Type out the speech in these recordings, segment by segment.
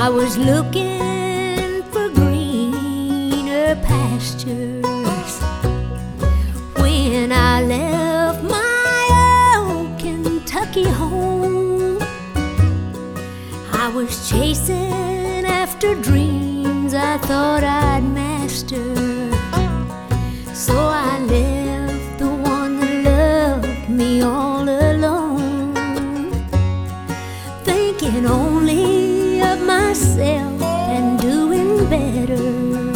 I was looking for greener pastures when I left my old Kentucky home. I was chasing after dreams I thought I'd master, so I left the one that loved me all alone, thinking only of myself and doing better.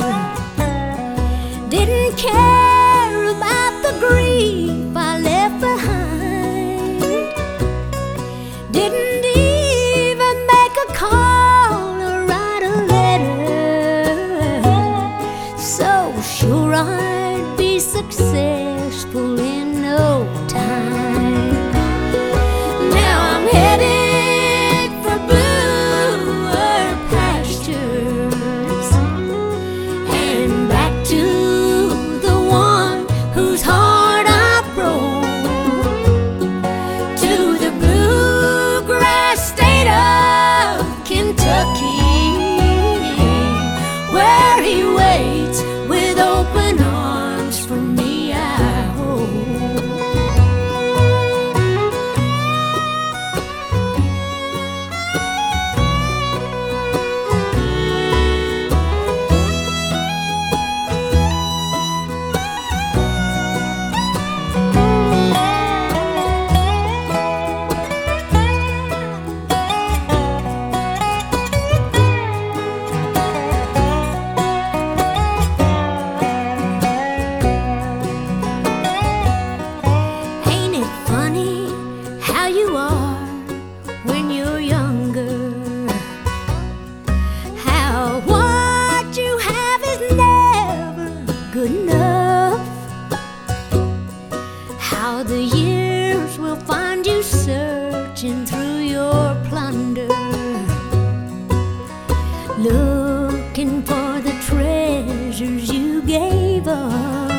Didn't care about the grief I left behind. Didn't even make a call or write a letter. So sure I'd be successful in no time. Now I'm headed for bluer pastures and back to the one whose heart I broke, to the bluegrass state of Kentucky, where he waits with open arms for me, I hope. Ain't it funny how you are when you're younger? How what you have is never good enough. How the years will find you searching through your plunder, looking for the treasures you gave up.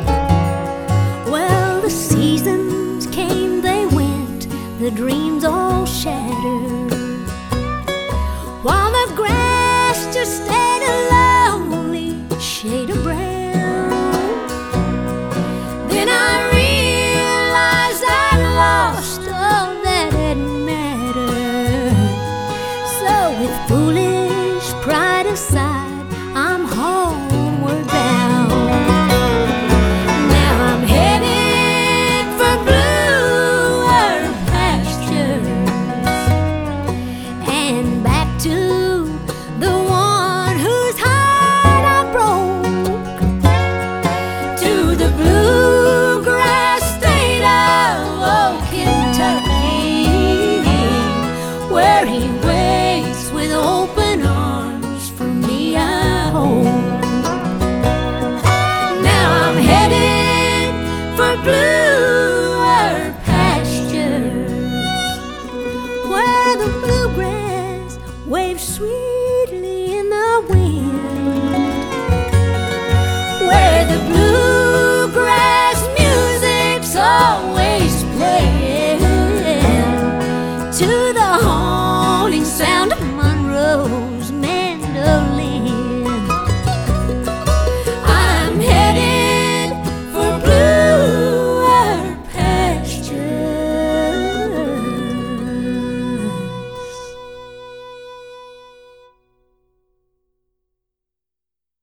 Well, the seasons came, they went, the dreams all shattered, while the grass just stayed a lonely shade of brown. Then I realized I'd lost all that had mattered. So with foolish pride aside, I'm homeward bound. Now I'm headed for bluer pastures and back to the one whose heart I broke, to the bluegrass state of Kentucky, where he waits with open arms for me, I hope. Now I'm headed for blue